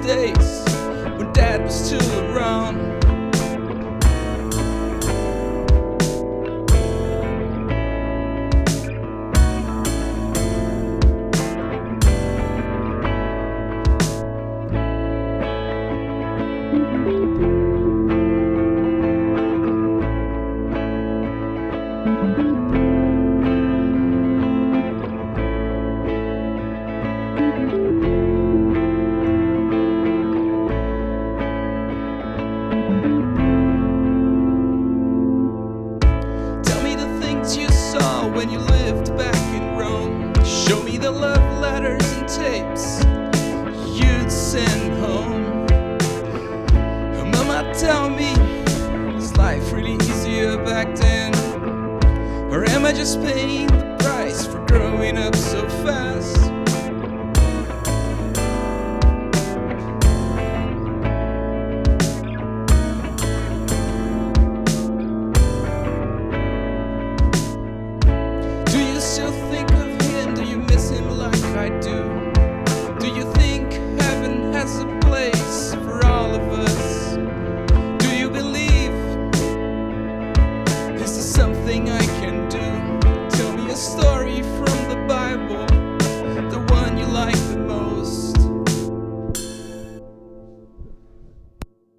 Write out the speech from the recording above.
days when Dad was still around. When you lived back in Rome, show me the love letters and tapes you'd send home. Mama, tell me, was life really easier back then? Or am I just paying the price for growing up so fast? Still think of him? Do you miss him like I do? Do you think heaven has a place for all of us? Do you believe this is something I can do? Tell me a story.